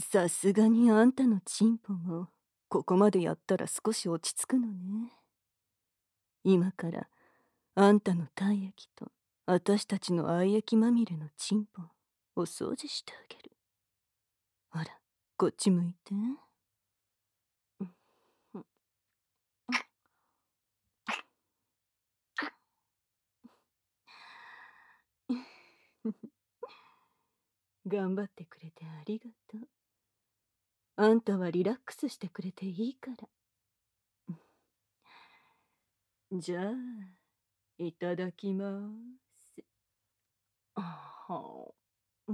さすがにあんたのチンポも、ここまでやったら少し落ち着くのね。今から、あんたの体液と、私たちの愛液まみれのチンポを掃除してあげる。ほら、こっち向いて。頑張ってくれてありがとう。あんたはリラックスしてくれていいから。じゃあ、いただきます。あはうん。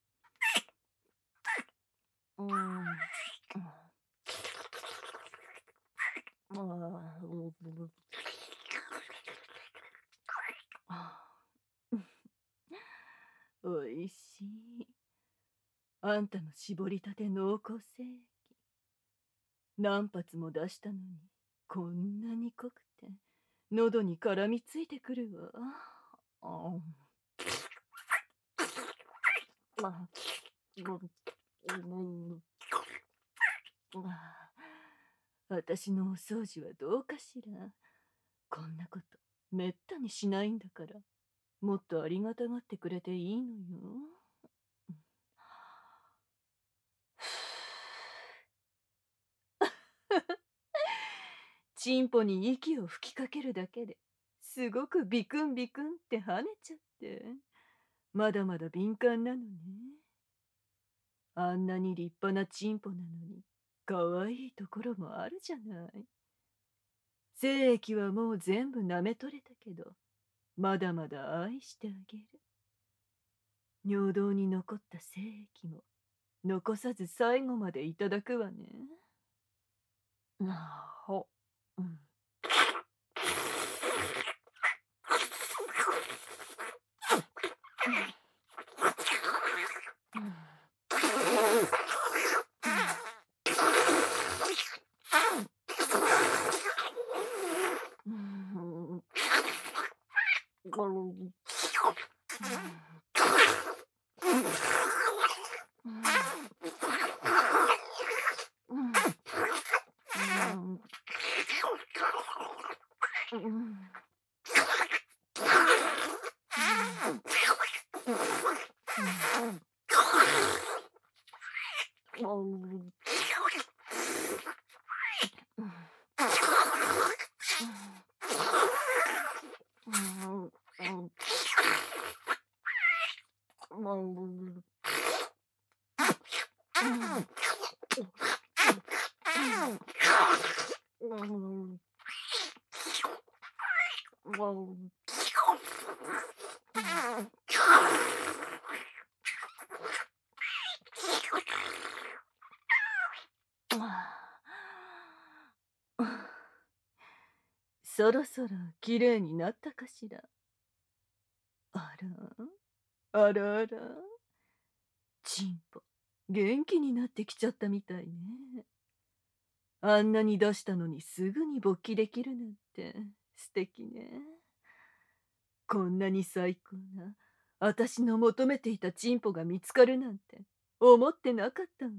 うん。おいしい。あんたの絞りたて濃厚精液。何発も出したのに、こんなに濃くて、喉に絡みついてくるわ。ああ私のお掃除はどうかしら。こんなことめったにしないんだから、もっとありがたがってくれていいのよ。チンポに息を吹きかけるだけですごくビクンビクンって跳ねちゃって、まだまだ敏感なのね。あんなに立派なチンポなのに可愛いところもあるじゃない。精液はもう全部舐め取れたけど、まだまだ愛してあげる。尿道に残った精液も残さず最後までいただくわね。あほ、うん。そろそろきれいになったかしら。あらあらあら、チンポ元気になってきちゃったみたいね。あんなに出したのにすぐに勃起できるなんて素敵ね。こんなに最高な私の求めていたチンポが見つかるなんて思ってなかったわ。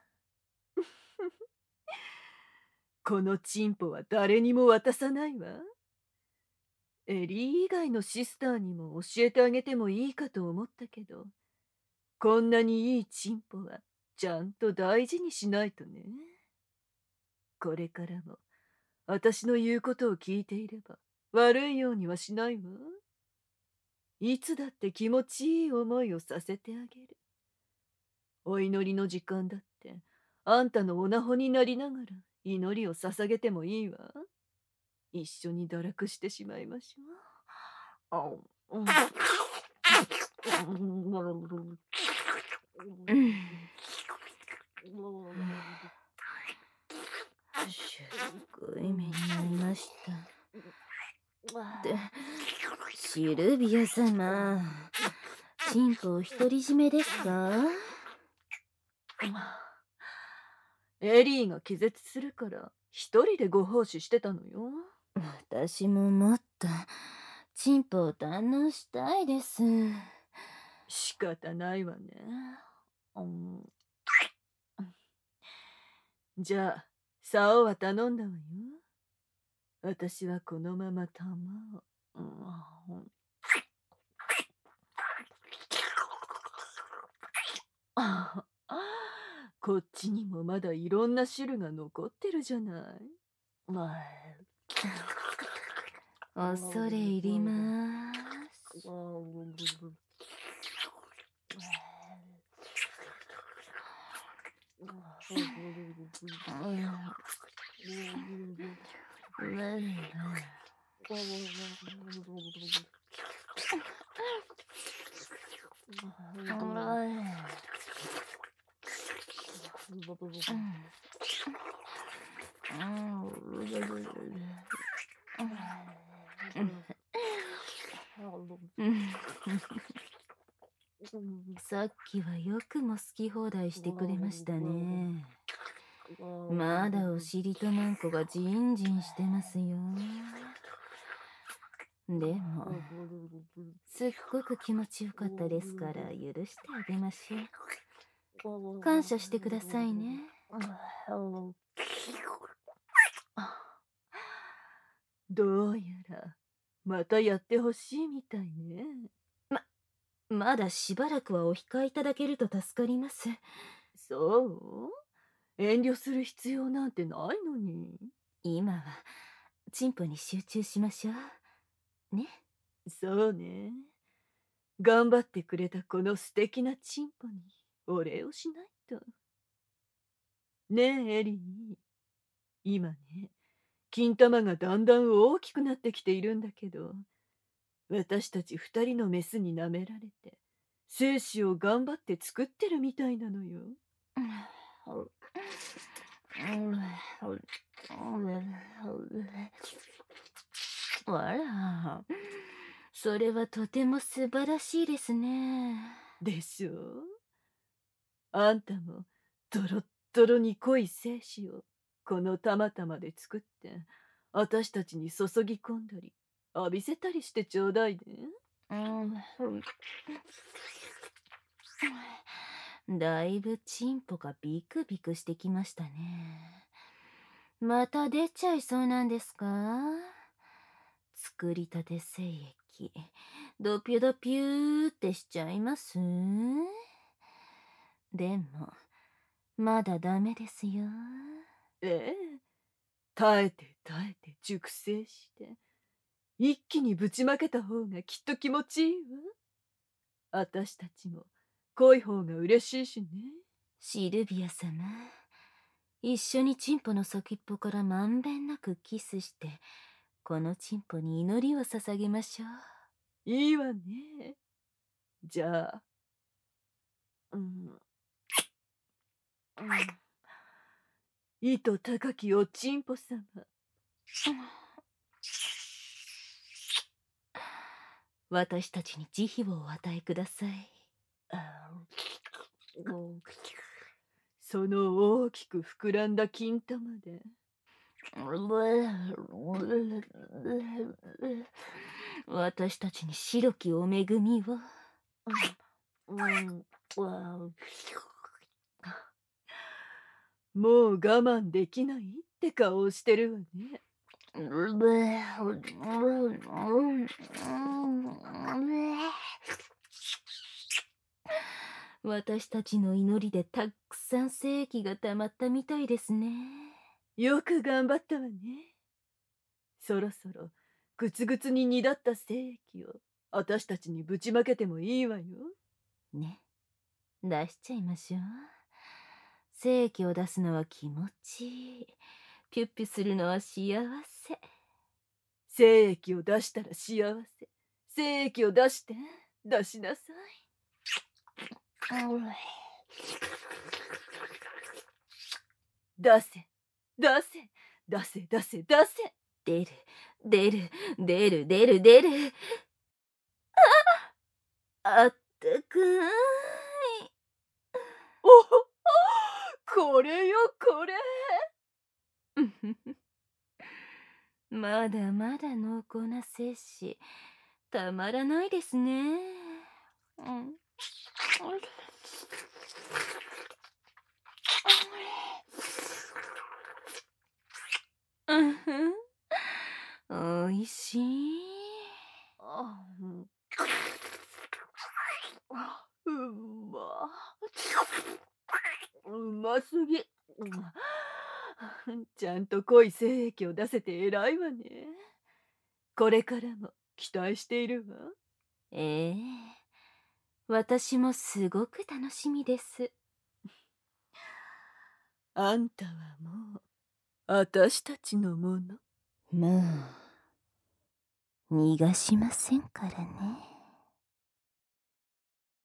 このチンポは誰にも渡さないわ。エリー以外のシスターにも教えてあげてもいいかと思ったけど、こんなにいいチンポはちゃんと大事にしないとね。これからも私の言うことを聞いていれば悪いようにはしないわ。いつだって気持ちいい思いをさせてあげる。お祈りの時間だってあんたのおなほになりながら祈りを捧げてもいいわ。一緒に堕落してしまいましょう。あうんすっごい目に遭いました。で、シルビア様、チンポを独り占めですか？ エリーが気絶するから一人でご奉仕してたのよ。 私ももっとチンポを堪能したいです。 仕方ないわね。 じゃあ、竿は頼んだわよ。私はこのまま玉を。あこっちにもまだいろんな汁が残ってるじゃない。 恐れ入ります。さっきはよくも好き放題してくれましたね。まだお尻とマンコがジンジンしてますよ。でも、すっごく気持ちよかったですから許してあげましょう。感謝してくださいね。 どうやらまたやってほしいみたいね。 まだしばらくはお控えいただけると助かります。 そう遠慮する必要なんてないのに。 今はチンポに集中しましょうね。 そうね。頑張ってくれたこの素敵なチンポにお礼をしないと。ねえエリー、今ね、金玉がだんだん大きくなってきているんだけど、私たち二人のメスに舐められて精子を頑張って作ってるみたいなのよ。 あら、それはとても素晴らしいですね。 でしょう。あんたもドロッドロに濃い精子をこの玉々で作って私たちに注ぎ込んだり浴びせたりしてちょうだいね。 だいぶチンポがビクビクしてきましたね。また出ちゃいそうなんですか？作りたて精液ドピュドピューってしちゃいます？でもまだダメですよ。 ええ、耐えて耐えて熟成して一気にぶちまけた方がきっと気持ちいいわ。私たちも濃い方が嬉しいしね。 シルビア様、一緒にチンポの先っぽからまんべんなくキスしてこのチンポに祈りを捧げましょう。 いいわね。じゃあ、意図高きおちんぽ様。 私たちに慈悲をお与えください。 その大きく膨らんだ金玉で私たちに白きお恵みを。 もう我慢できないって顔をしてるわね。 私たちの祈りでたくさん精液がたまったみたいですね。 よく頑張ったわね。そろそろグツグツに煮立った精液を私たちにぶちまけてもいいわよ。 ね、出しちゃいましょう。精液を出すのは気持ちいい。ピュッピュするのは幸せ。 精液を出したら幸せ。精液を出して出しなさい。出せ出せ出せ出せ出せ。 出る出る出る出る出る。あったかい。 おこれよこれ。 まだまだ濃厚な摂氏たまらないですね。 味しい。 あうま。うますぎ。ちゃんと濃い精液を出せて偉いわね。これからも期待しているわ。 ええ、私もすごく楽しみです。 あんたはもう私たちのもの。 まあ、逃がしませんからね。